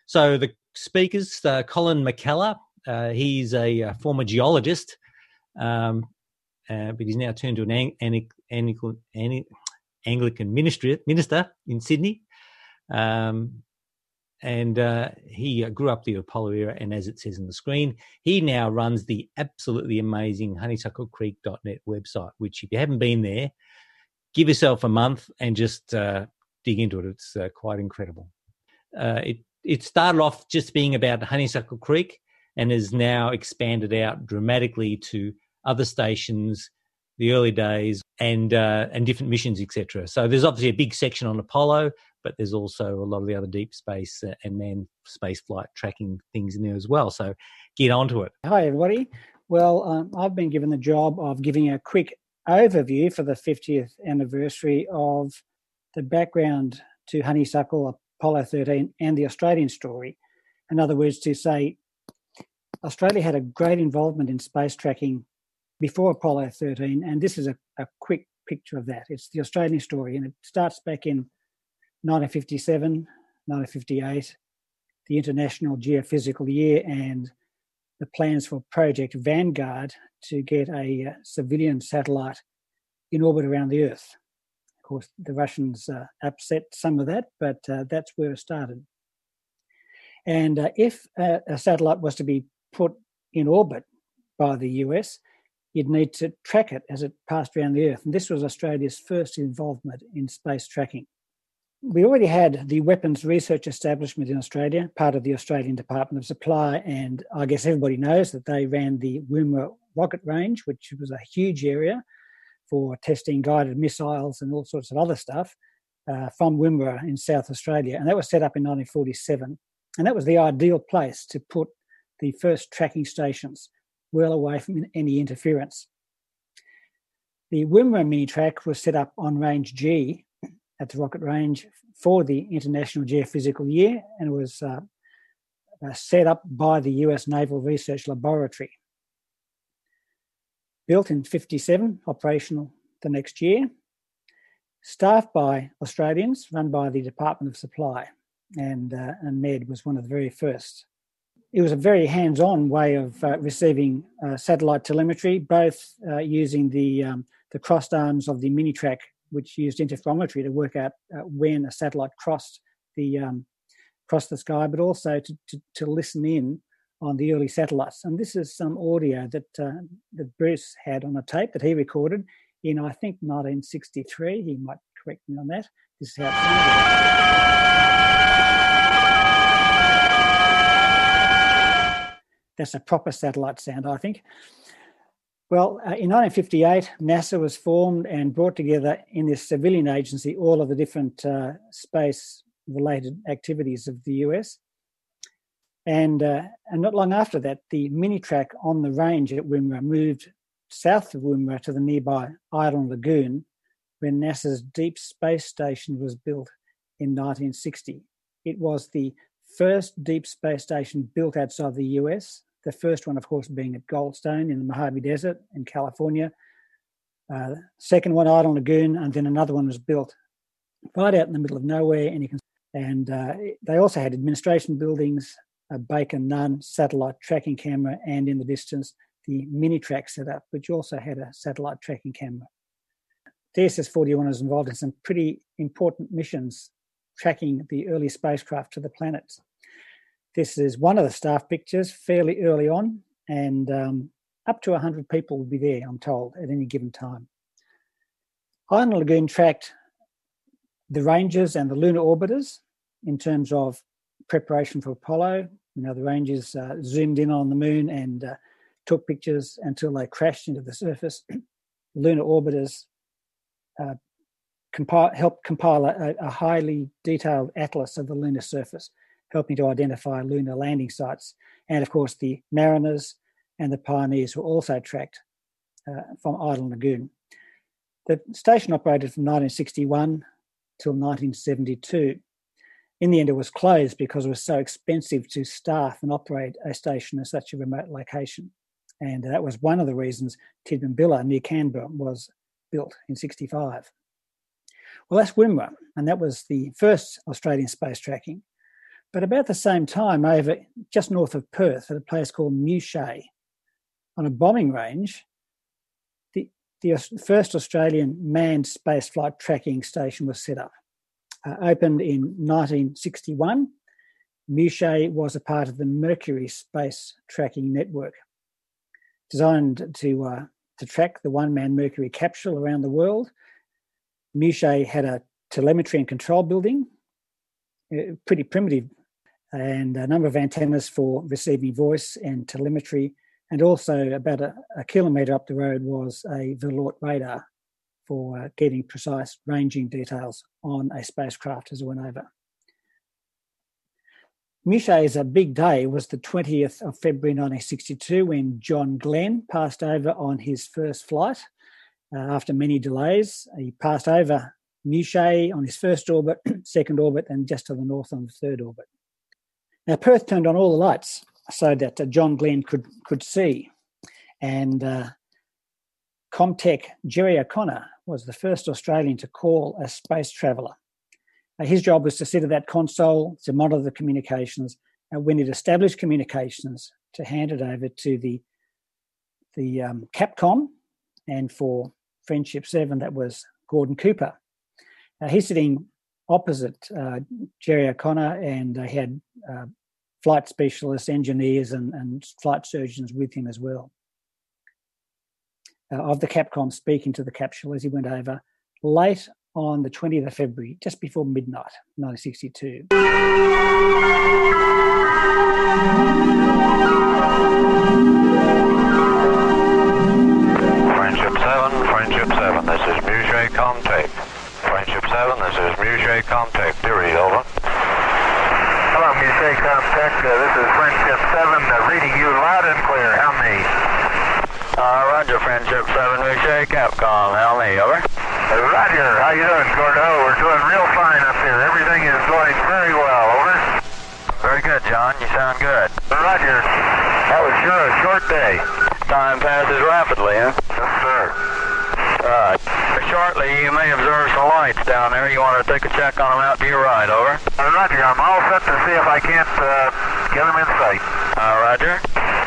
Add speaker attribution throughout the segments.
Speaker 1: So the speakers, Colin McKellar, he's a former geologist, but he's now turned to an Anglican minister in Sydney. And he grew up the Apollo era, and as it says on the screen, he now runs the absolutely amazing honeysucklecreek.net website, which if you haven't been there, give yourself a month and just dig into it. It's quite incredible. It started off just being about Honeysuckle Creek and has now expanded out dramatically to other stations, the early days, and different missions, etc. So there's obviously a big section on Apollo, but there's also a lot of the other deep space and manned space flight tracking things in there as well. So get onto it.
Speaker 2: Hi, everybody. Well, I've been given the job of giving a quick overview for the 50th anniversary of the background to Honeysuckle, Apollo 13, and the Australian story. In other words, to say Australia had a great involvement in space tracking before Apollo 13, and this is a quick picture of that. It's the Australian story, and it starts back in 1957, 1958, the International Geophysical Year, and the plans for Project Vanguard to get a civilian satellite in orbit around the Earth. Of course, the Russians upset some of that, but that's where it started. And if a satellite was to be put in orbit by the US, you'd need to track it as it passed around the Earth. And this was Australia's first involvement in space tracking. We already had the Weapons Research Establishment in Australia, part of the Australian Department of Supply, and I guess everybody knows that they ran the Woomera rocket range, which was a huge area for testing guided missiles and all sorts of other stuff from Woomera in South Australia. And that was set up in 1947. And that was the ideal place to put the first tracking stations well away from any interference. The Woomera mini-track was set up on Range G at the rocket range for the International Geophysical Year, and was set up by the US Naval Research Laboratory. Built in 1957, operational the next year, staffed by Australians, run by the Department of Supply, and Ned was one of the very first. It was a very hands-on way of receiving satellite telemetry, both using the crossed arms of the mini-track, which used interferometry to work out when a satellite crossed the sky, but also to listen in on the early satellites. And this is some audio that Bruce had on a tape that he recorded in, I think, 1963. He might correct me on that. This is how it sounded. That's a proper satellite sound, I think. Well, in 1958, NASA was formed and brought together in this civilian agency all of the different space-related activities of the US. And not long after that, the mini-track on the range at Woomera moved south of Woomera to the nearby Idle Lagoon, when NASA's Deep Space Station was built in 1960. It was the first deep space station built outside the US. The first one, of course, being at Goldstone in the Mojave Desert in California. Second one, Idle Lagoon, and then another one was built right out in the middle of nowhere. And they also had administration buildings, a Baker Nunn satellite tracking camera, and in the distance, the mini-track setup, which also had a satellite tracking camera. DSS-41 was involved in some pretty important missions tracking the early spacecraft to the planets. This is one of the staff pictures fairly early on, and up to 100 people will be there, I'm told, at any given time. Idle Lagoon tracked the Rangers and the lunar orbiters in terms of preparation for Apollo. You know, the Rangers zoomed in on the moon and took pictures until they crashed into the surface. Lunar orbiters helped compile a highly detailed atlas of the lunar surface, helping to identify lunar landing sites. And of course, the Mariners and the Pioneers were also tracked from Idle Lagoon. The station operated from 1961 till 1972. In the end, it was closed because it was so expensive to staff and operate a station in such a remote location. And that was one of the reasons Tidbinbilla near Canberra was built in 1965. Well, that's Woomera, and that was the first Australian space tracking. But about the same time, over just north of Perth, at a place called Mouchet, on a bombing range, the first Australian manned spaceflight tracking station was set up. Opened in 1961, Mouchet was a part of the Mercury Space Tracking Network, designed to track the one-man Mercury capsule around the world. Mouchet had a telemetry and control building, pretty primitive, and a number of antennas for receiving voice and telemetry, and also about a kilometre up the road was a Velour radar for getting precise ranging details on a spacecraft as it went over. Mouchet's a big day was the 20th of February 1962 when John Glenn passed over on his first flight after many delays. He passed over Mouchet on his first orbit, second orbit, and just to the north on the third orbit. Now, Perth turned on all the lights so that John Glenn could see. And Comtech Jerry O'Connor was the first Australian to call a space traveller. His job was to sit at that console, to monitor the communications, and when it established communications, to hand it over to the Capcom, and for Friendship 7, that was Gordon Cooper. He's sitting opposite Jerry O'Connor, and he had flight specialists, engineers, and flight surgeons with him as well. Of the Capcom speaking to the capsule as he went over late on the 20th of February, just before midnight, 1962.
Speaker 3: Friendship 7, this is Mouchet Comtech. Friendship 7, this is Mouchet Comtech. Do read, over.
Speaker 4: Hello, Mouchet Comtech. This is Friendship 7, reading you loud and clear. How many?
Speaker 3: Roger, Friendship 7, Mouchet Capcom. How many, over?
Speaker 4: Roger. How you doing, Gordo? We're doing real fine up here. Everything is going very well. Over.
Speaker 3: Very good, John. You sound good.
Speaker 4: Roger. That was sure a short day.
Speaker 3: Time passes rapidly, huh?
Speaker 4: Yes, sir.
Speaker 3: Shortly, you may observe some lights down there. You want to take a check on them out to your right, over?
Speaker 4: Roger. I'm all set to see if I can't get them in sight.
Speaker 3: Roger.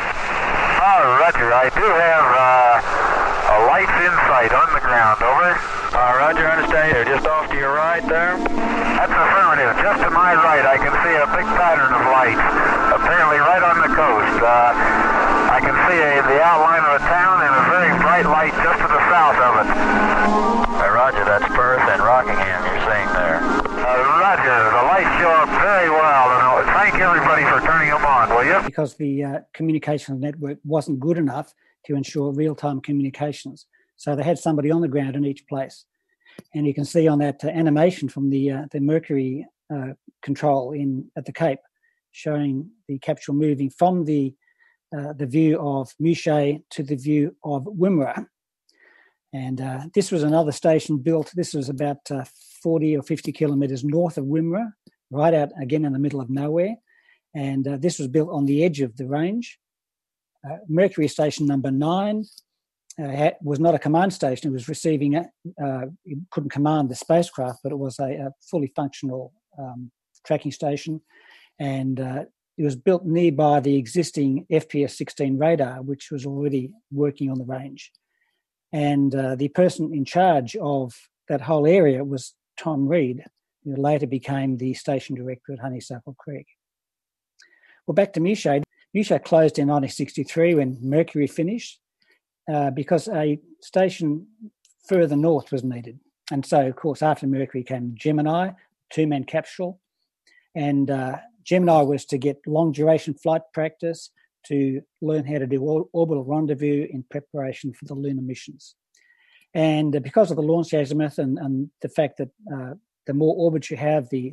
Speaker 4: Roger. I do have a lights in sight on the ground, over.
Speaker 3: Roger, understand. They're just off to your right there?
Speaker 4: That's affirmative. Just to my right, I can see a big pattern of lights, apparently right on the coast. I can see the outline of a town and a very bright light just to the south of it.
Speaker 3: Roger, that's Perth and Rockingham you're seeing there.
Speaker 4: Roger, the lights show up very well, and thank everybody for turning them on, will you?
Speaker 2: Because the communications network wasn't good enough to ensure real-time communications. So they had somebody on the ground in each place. And you can see on that animation from the Mercury control at the Cape, showing the capsule moving from the view of Mouchet to the view of Wimmera. And this was another station built. This was about 40 or 50 kilometres north of Wimmera, right out again in the middle of nowhere. And this was built on the edge of the range. Mercury Station number 9 was not a command station. It was receiving, it couldn't command the spacecraft, but it was a fully functional tracking station. And it was built nearby the existing FPS-16 radar, which was already working on the range. And the person in charge of that whole area was Tom Reed, who later became the station director at Honeysuckle Creek. Well, back to Mouchet. Mouchet closed in 1963 when Mercury finished because a station further north was needed. And so, of course, after Mercury came Gemini, two-man capsule. And Gemini was to get long-duration flight practice, to learn how to do orbital rendezvous in preparation for the lunar missions. And because of the launch azimuth and the fact that the more orbits you have, the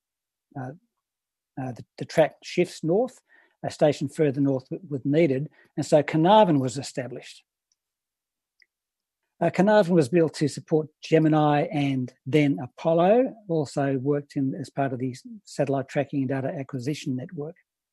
Speaker 2: track shifts north, a station further north was needed. And so Carnarvon was established. Carnarvon was built to support Gemini and then Apollo, also worked in as part of the satellite tracking and data acquisition network.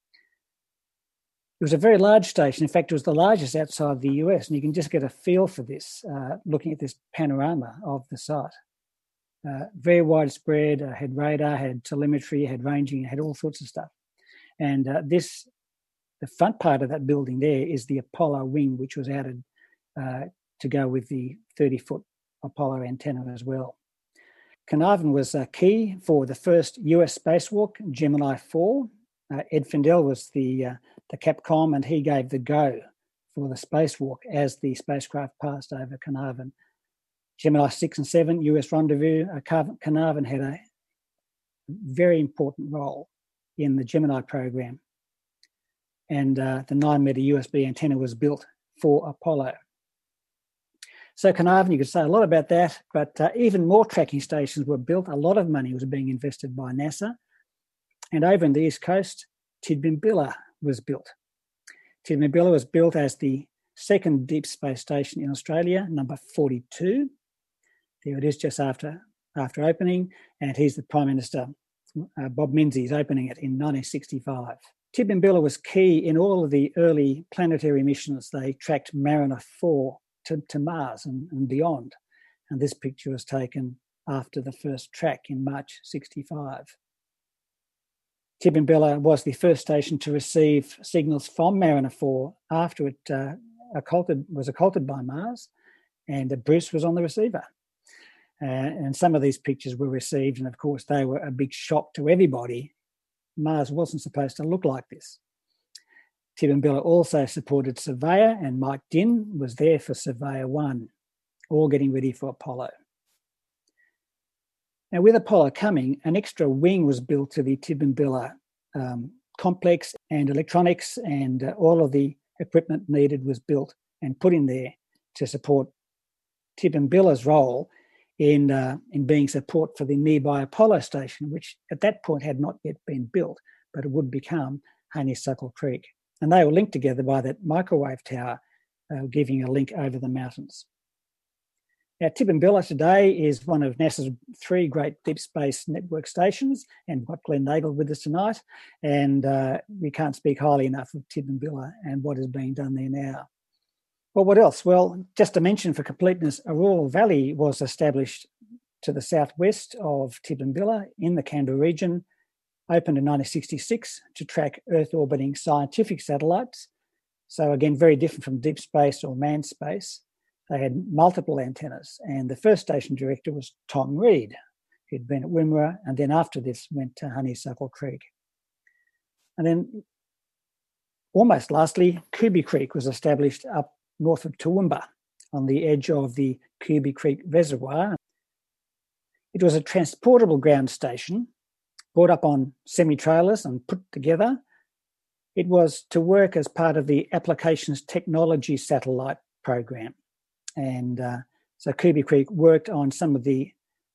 Speaker 2: It was a very large station. In fact, it was the largest outside the US, and you can just get a feel for this looking at this panorama of the site. very widespread, had radar, had telemetry, had ranging, had all sorts of stuff. And the front part of that building there is the Apollo wing, which was added to go with the 30-foot Apollo antenna as well. Carnarvon was key for the first US spacewalk, Gemini 4. Ed Fendell was the Capcom, and he gave the go for the spacewalk as the spacecraft passed over Carnarvon. Gemini 6 and 7, US rendezvous. Carnarvon had a very important role in the Gemini program. And the 9-metre USB antenna was built for Apollo. So Carnarvon, you could say a lot about that, but even more tracking stations were built. A lot of money was being invested by NASA. And over in the East Coast, Tidbinbilla was built. Tidbinbilla was built as the second deep space station in Australia, number 42. There it is just after opening, and he's the Prime Minister, Bob Menzies, opening it in 1965. Tidbinbilla was key in all of the early planetary missions. They tracked Mariner 4 to Mars and beyond. And this picture was taken after the first track in March 65. Tidbinbilla was the first station to receive signals from Mariner 4 after it was occulted by Mars, and Bruce was on the receiver. And some of these pictures were received, and of course they were a big shock to everybody. Mars wasn't supposed to look like this. Tidbinbilla also supported Surveyor, and Mike Dinn was there for Surveyor 1, all getting ready for Apollo. Now, with Apollo coming, an extra wing was built to the Tidbinbilla complex, and electronics and all of the equipment needed was built and put in there to support Tidbinbilla's role in being support for the nearby Apollo station, which at that point had not yet been built, but it would become Honeysuckle Creek. And they were linked together by that microwave tower, giving a link over the mountains. Now, Tidbinbilla today is one of NASA's 3 great deep space network stations, and we've got Glenn Nagel with us tonight, and we can't speak highly enough of Tidbinbilla and what is being done there now. Well, what else? Well, just to mention for completeness, Aurora Valley was established to the southwest of Tidbinbilla in the Canberra region, opened in 1966 to track Earth-orbiting scientific satellites. So again, very different from deep space or manned space. They had multiple antennas, and the first station director was Tom Reed, who'd been at Wimmera, and then after this went to Honeysuckle Creek. And then, almost lastly, Kubi Creek was established up north of Toowoomba on the edge of the Kubi Creek Reservoir. It was a transportable ground station brought up on semi-trailers and put together. It was to work as part of the Applications Technology Satellite program. And so Kubi Creek worked on some of the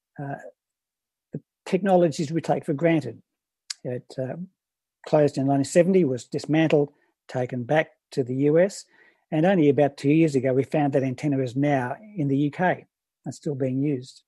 Speaker 2: technologies we take for granted. It closed in 1970, was dismantled, taken back to the US, and only about 2 years ago we found that antenna is now in the UK and still being used.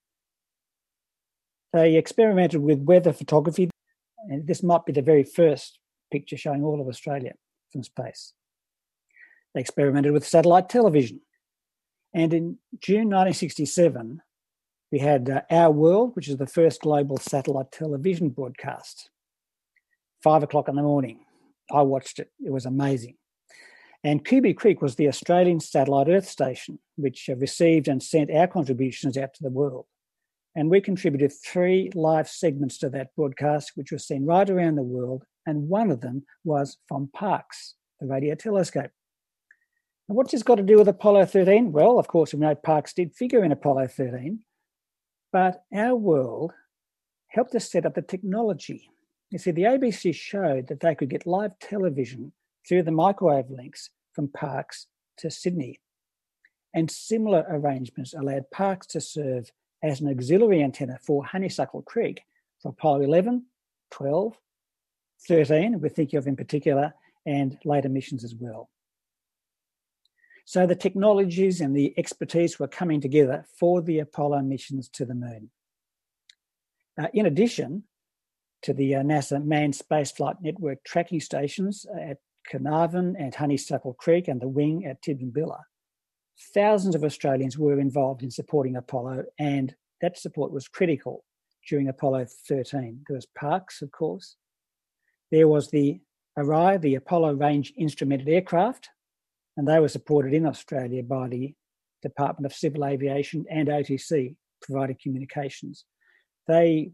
Speaker 2: They experimented with weather photography, and this might be the very first picture showing all of Australia from space. They experimented with satellite television. And in June 1967, we had Our World, which is the first global satellite television broadcast. 5 o'clock in the morning. I watched it. It was amazing. And Kubi Creek was the Australian satellite Earth station, which received and sent our contributions out to the world. And we contributed 3 live segments to that broadcast, which was seen right around the world. And one of them was from Parkes, the radio telescope. And what's this got to do with Apollo 13? Well, of course, we know Parkes did figure in Apollo 13, but Our World helped us set up the technology. You see, the ABC showed that they could get live television through the microwave links from Parkes to Sydney. And similar arrangements allowed Parkes to serve as an auxiliary antenna for Honeysuckle Creek for Apollo 11, 12, 13, we're thinking of in particular, and later missions as well. So the technologies and the expertise were coming together for the Apollo missions to the moon. In addition to the NASA Manned Spaceflight Network tracking stations at Carnarvon and Honeysuckle Creek and the wing at Tidbinbilla, thousands of Australians were involved in supporting Apollo and that support was critical during Apollo 13. There was Parkes, of course. There was the Orion, the Apollo Range Instrumented Aircraft, and they were supported in Australia by the Department of Civil Aviation and OTC, providing communications. They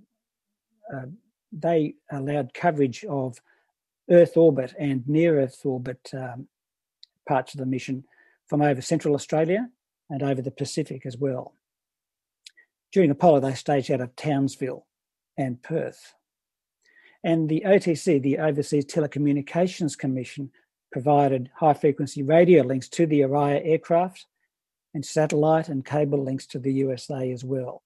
Speaker 2: allowed coverage of Earth orbit and near Earth orbit parts of the mission from over Central Australia and over the Pacific as well. During Apollo, they staged out of Townsville and Perth. And the OTC, the Overseas Telecommunications Commission, provided high-frequency radio links to the Orion aircraft and satellite and cable links to the USA as well.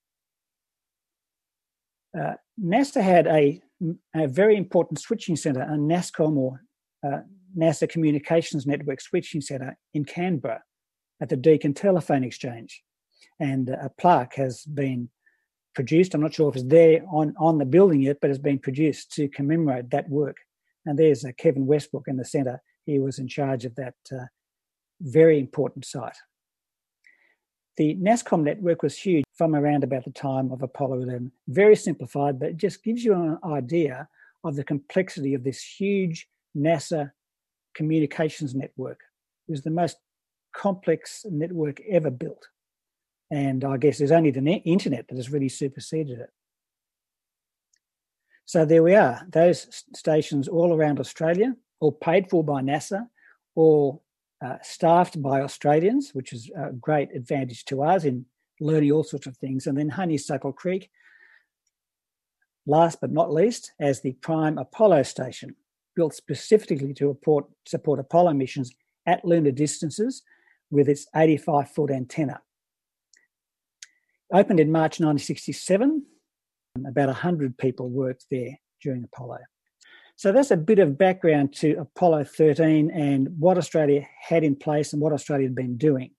Speaker 2: NASA had a very important switching centre, a NASCOM or NASA Communications Network switching centre in Canberra at the Deakin Telephone Exchange. And a plaque has been produced. I'm not sure if it's there on the building yet, but it's been produced to commemorate that work. And there's Kevin Westbrook in the centre. He was in charge of that very important site. The NASCOM network was huge from around about the time of Apollo 11. Very simplified, but it just gives you an idea of the complexity of this huge NASA communications network. It was the most complex network ever built. And I guess there's only the internet that has really superseded it. So there we are, those stations all around Australia, all paid for by NASA, all staffed by Australians, which is a great advantage to us in learning all sorts of things. And then Honeysuckle Creek, last but not least, as the prime Apollo station, built specifically to support Apollo missions at lunar distances with its 85-foot antenna. Opened in March 1967, about 100 people worked there during Apollo. So that's a bit of background to Apollo 13 and what Australia had in place and what Australia had been doing.